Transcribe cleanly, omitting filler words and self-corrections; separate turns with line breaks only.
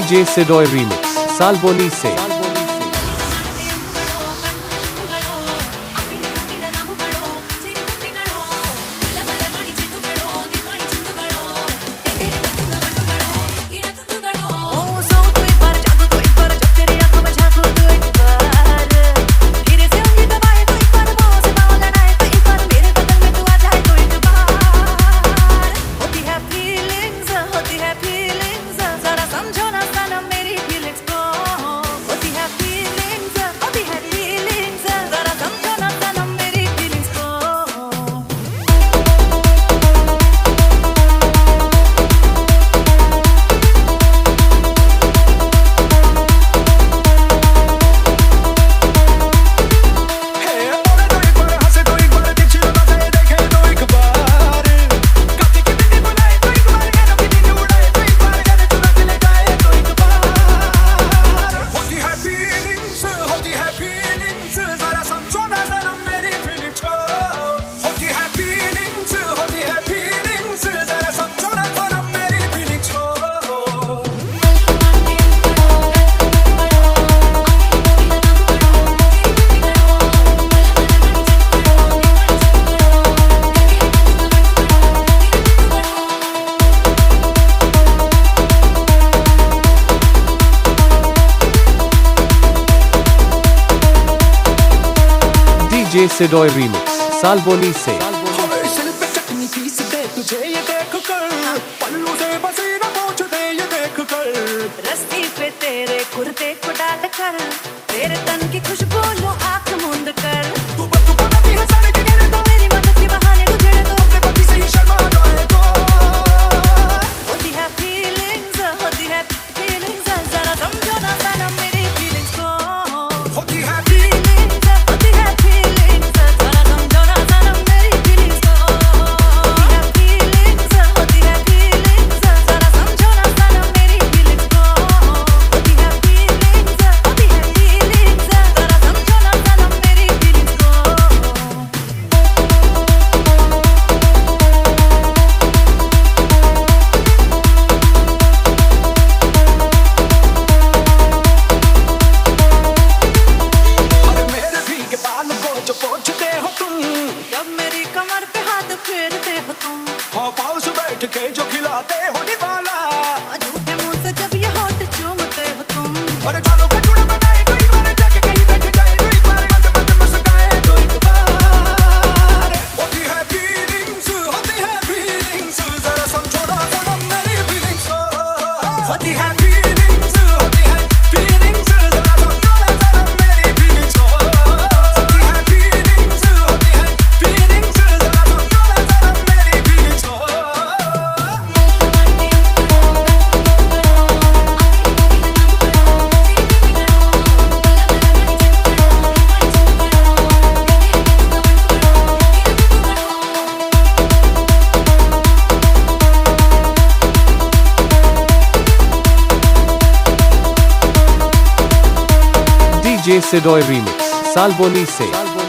DJ Sidoy Remix, Salboni se। DJ Sidoy Remix, Salboni se।
रस्सी पे तेरे कुर्ते को डाल कर तेरे तन की खुशबू लो आँख मूंद कर तू बनाती है सारे के घेरे तो मेरी मदद के बहाने तुझे तो अपने पति से ही शर्मा जाए तो होती है फीलिंग्स जरा समझो ना सनम मेरी फीलिंग्स को होती है फीलिंग्स जरा समझो ना सनम मेरी फीलिंग्स को होती है फीलिंग्स जरा समझो ना सनम मेरी फीलिंग्स को होती है फीलिंग्स जरा समझो ना सनम मेरी फीलिंग्स को। जब मेरी कमर पे हाथ फेरते हो तुम
पाँव से बैठ के जो खिलाते हो निवाला
झूठे मुंह से जब ये होठ चूमते हो तुम
अरे चलो कचूड़ा बनाए तो एक बार जाके कहीं बैठ जाए तो एक बार मत मुस्काए तो एक बार होती है फीलिंग्स जरा समझो ना सनम मेरी फीलिंग्स होती है फीलिंग्स जरा समझो ना सनम मेरी फीलिंग्स होती है फीलिंग्स जरा समझो ना सनम मेरी feelings
DJ Sidoy Remix, Salboni se।